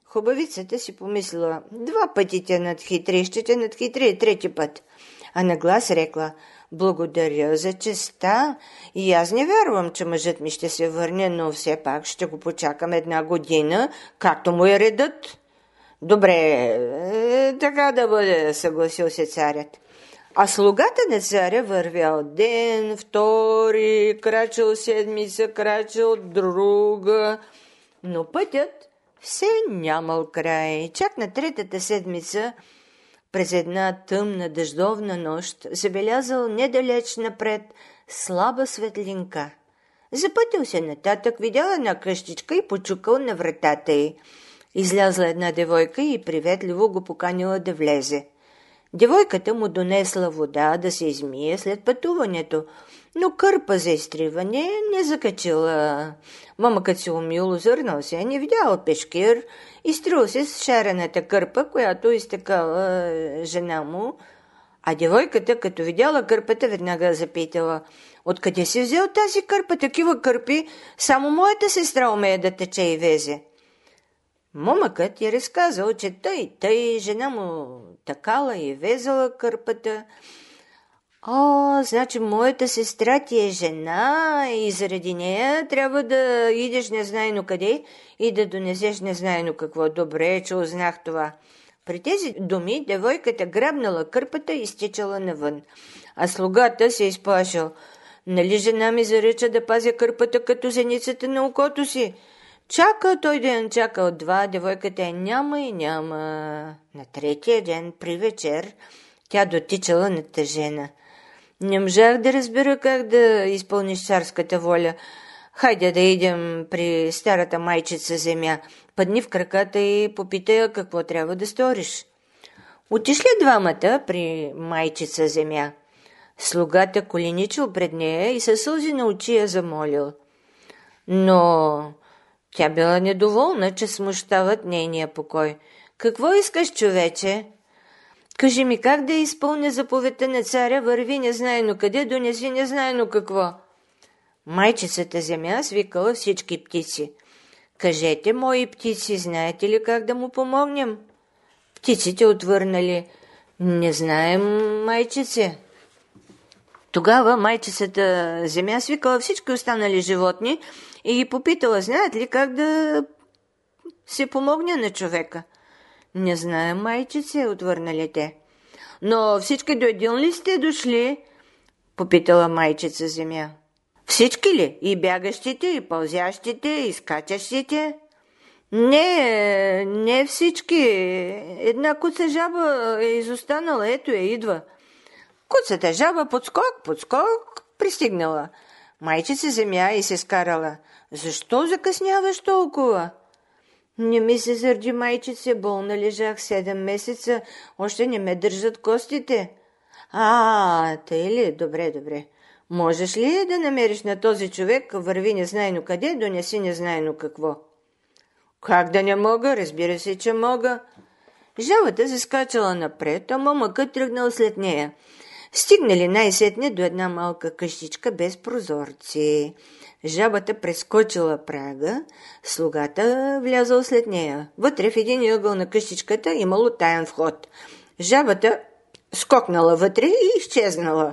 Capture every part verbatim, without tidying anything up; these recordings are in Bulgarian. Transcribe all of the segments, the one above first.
Хубавицата си помислила: два пъти те надхитри, ще те надхитри трети път. А на глас рекла: благодаря за честа, и аз не вярвам, че мъжът ми ще се върне, но все пак ще го почакам една година, както му е редът. Добре, е, така да бъде, съгласил се царят. А слугата на царя вървял ден, втори, крачил седмица, крачил друга, но пътят все нямал край. Чак на третата седмица, през една тъмна дъждовна нощ, забелязал недалеч напред слаба светлинка. Запътил се нататък, видял една къщичка и почукал на вратата й. Излязла една девойка и приветливо го поканила да влезе. Девойката му донесла вода да се измие след пътуването, но кърпа за изтриване не закачила. Момъкът се умил, озърнал се, не видял пешкир, изтрил се с шарената кърпа, която изтекала жена му, а девойката, като видяла кърпата, веднага запитала: откъде си взел тази кърпа? Такива кърпи само моята сестра умее да тече и везе. Момъкът е разказал, че тъй, тъй жена му такала и везала кърпата. О, значи моята сестра ти е жена и заради нея трябва да идеш незнайно къде и да донесеш незнайно какво. Добре, че узнах това. При тези думи девойката грабнала кърпата и изтичала навън, а слугата се изплашил. Нали жена ми зарича да пазя кърпата като зеницата на окото си? Чакал той ден, чакал два, девойката е няма и няма. На третия ден, при вечер, тя дотичала натъжена. Не можах да разбера как да изпълниш царската воля. Хайде да идем при старата майчица земя. Падни в краката и попитай какво трябва да сториш. Отишли двамата при майчица земя. Слугата коленичил пред нея и със сълзи на очи я замолил. Но тя била недоволна, че смущават нейния покой. Какво искаш, човече? Кажи ми как да изпълня заповедта на царя, върви незнайно къде, донеси незнайно какво. Майчицата земя свикала всички птици. Кажете, мои птици, знаете ли как да му помогнем? Птиците отвърнали: не знаем, майчице. Тогава майчицата земя свикала всички останали животни и ги попитала: знаят ли как да се помогне на човека? Не знаем, майчице, отвърнали те. Но всички до един ли сте дошли? Попитала майчица земя. Всички ли? И бягащите, и пълзящите, и скачащите? Не, не всички. Една куца жаба е изостанала, ето я идва. Куцата жаба подскок, подскок, пристигнала. Майчица земя и се скарала. Защо закъсняваш толкова? Не ми се сърди, майчице, болна лежах седем месеца, още не ме държат костите. А, тъй ли? Добре, добре. Можеш ли да намериш на този човек, върви незнайно къде, донеси незнайно какво? Как да не мога? Разбира се, че мога. Жабата заскачала напред, а момъкът тръгнал след нея. Стигнали най-сетне до една малка къщичка без прозорци. Жабата прескочила прага, слугата влязал след нея. Вътре в един ъгъл на къщичката имало таен вход. Жабата скокнала вътре и изчезнала.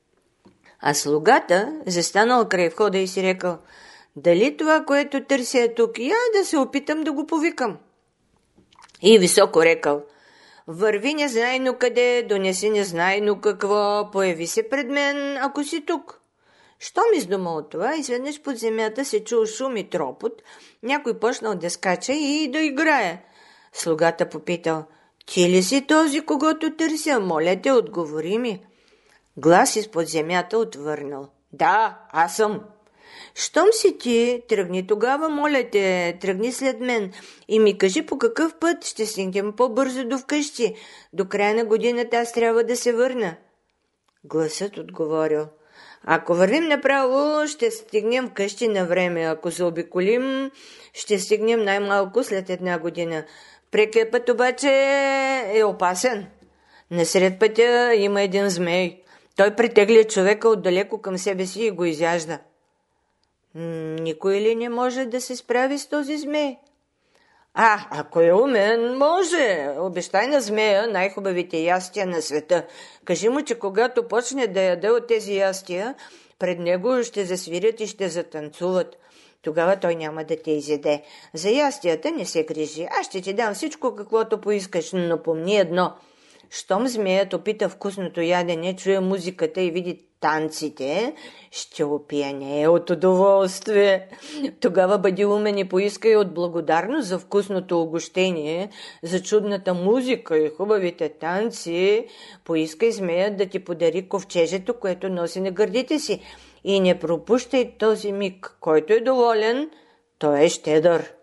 А слугата застанал край входа и си рекал: дали това, което търся е тук, я да се опитам да го повикам. И високо рекал: върви незнайно къде, донеси незнайно какво, появи се пред мен, ако си тук. Щом издумал това, изведнъж под земята се чул шум и тропот, някой почнал да скача и да играе. Слугата попитал: ти ли си този, когото търся? Моля те, отговори ми. Глас изпод земята отвърнал: да, аз съм. Щом си ти, тръгни тогава, моля те, тръгни след мен и ми кажи по какъв път ще стигнем по-бързо до вкъщи. До края на годината аз трябва да се върна. Гласът отговорил: ако вървим направо, ще стигнем вкъщи на време. Ако заобиколим, ще стигнем най-малко след една година. Прекият път обаче е опасен. Насред пътя има един змей. Той притегля човека отдалеко към себе си и го изяжда. Никой ли не може да се справи с този змей? А, ако е умен, може. Обещай на змея най-хубавите ястия на света. Кажи му, че когато почне да яде от тези ястия, пред него ще засвирят и ще затанцуват. Тогава той няма да те изяде. За ястията не се грижи. Аз ще ти дам всичко, каквото поискаш, но помни едно. Щом змеят опита вкусното ядене, чуе музиката и види танците, ще опиянее от удоволствие. Тогава бъди умен и поискай от благодарност за вкусното угощение, за чудната музика и хубавите танци. Поискай змеят да ти подари ковчежето, което носи на гърдите си. И не пропущай този миг. Който е доволен, той е щедър.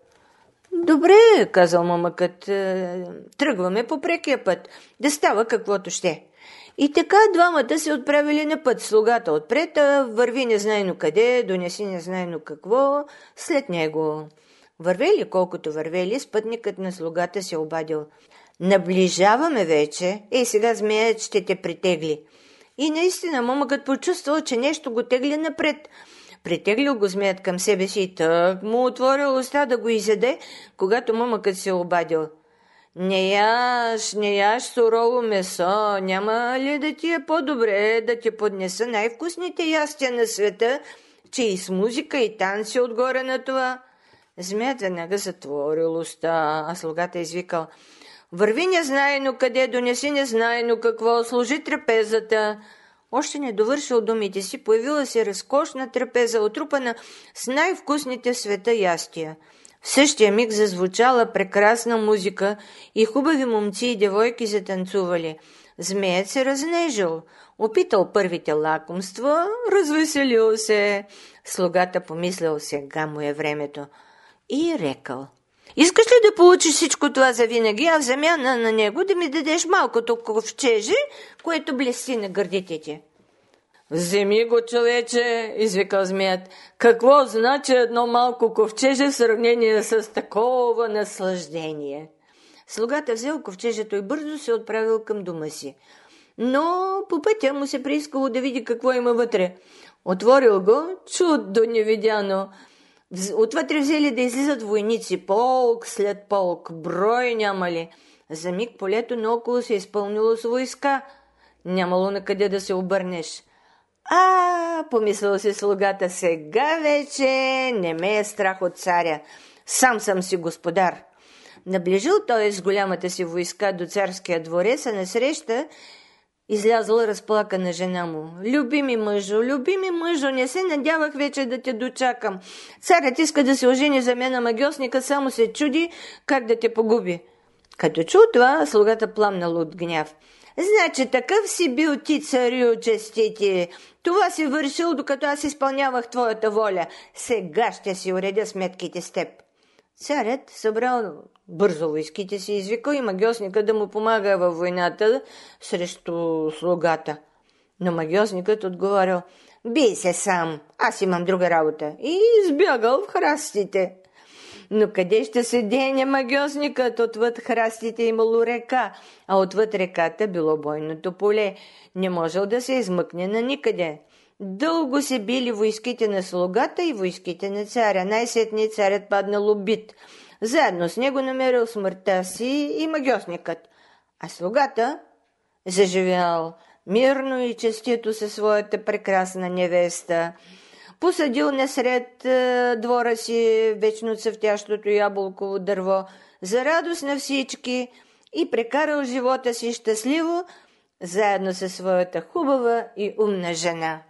Добре, казал момъкът, тръгваме по прекия път, да става каквото ще. И така двамата се отправили на път. Слугата отпред, а върви незнайно къде, донеси незнайно какво след него. Вървели колкото вървели, спътникът на слугата се обадил. Наближаваме вече, ей сега змеят ще те притегли. И наистина момъкът почувствал, че нещо го тегли напред. Притеглил го змеят към себе си и тък му отворил уста да го изяде, когато момъкът се обадил. Не яш, не яш сурово месо, няма ли да ти е по-добре да ти поднеса най-вкусните ястия на света, че и с музика и танци отгоре на това? Змеят веднага затворил уста, а слугата извикал. Върви незнайно къде, донеси незнайно какво, служи трапезата. Още не довършил думите си, появила се разкошна трапеза, отрупана с най-вкусните в света ястия. В същия миг зазвучала прекрасна музика и хубави момци и девойки затанцували. Змеят се разнежил, опитал първите лакомства, развеселил се. Слугата помислял, сега му е времето. И рекал. Искаш ли да получиш всичко това за винаги, а в замяна на него да ми дадеш малкото ковчеже, което блести на гърдите ти? Вземи го, човече, извикал змеят. Какво значи едно малко ковчеже в сравнение с такова наслаждение? Слугата взел ковчежето и бързо се отправил към дома си. Но по пътя му се приискало да види какво има вътре. Отворил го, чудо невидяно. Отвътре взели да излизат войници, полк след полк, брой нямали. За миг полето наоколо се изпълнило с войска. Нямало на къде да се обърнеш. А, помислил си слугата, сега вече не ме е страх от царя. Сам съм си господар. Наближил той с голямата си войска до царския дворец, а насреща излязла разплакана жена му. Любими мъжо, любими мъжо, не се надявах вече да те дочакам. Царят иска да се ожени за мен, а магьосника само се чуди как да те погуби. Като чу това, слугата пламнал от гняв. Значи такъв си бил ти, царю честити. Това си вършил, докато аз изпълнявах твоята воля. Сега ще си уредя сметките с теб. Царят събрал бързо войските си, извикал и магьосника да му помага във войната срещу слугата. Но магьосникът отговорил, бий се сам, аз имам друга работа. И избягал в храстите. Но къде ще се дене магьосникът? Отвъд храстите имало река, а отвъд реката било бойното поле. Не можел да се измъкне на никъде. Дълго се били войските на слугата и войските на царя. Най-сетне царят паднал убит. Заедно с него намерил смъртта си и магьосникът. А слугата заживял мирно и честито със своята прекрасна невеста. Посадил насред е, двора си вечно цъфтящото ябълково дърво за радост на всички и прекарал живота си щастливо заедно със своята хубава и умна жена.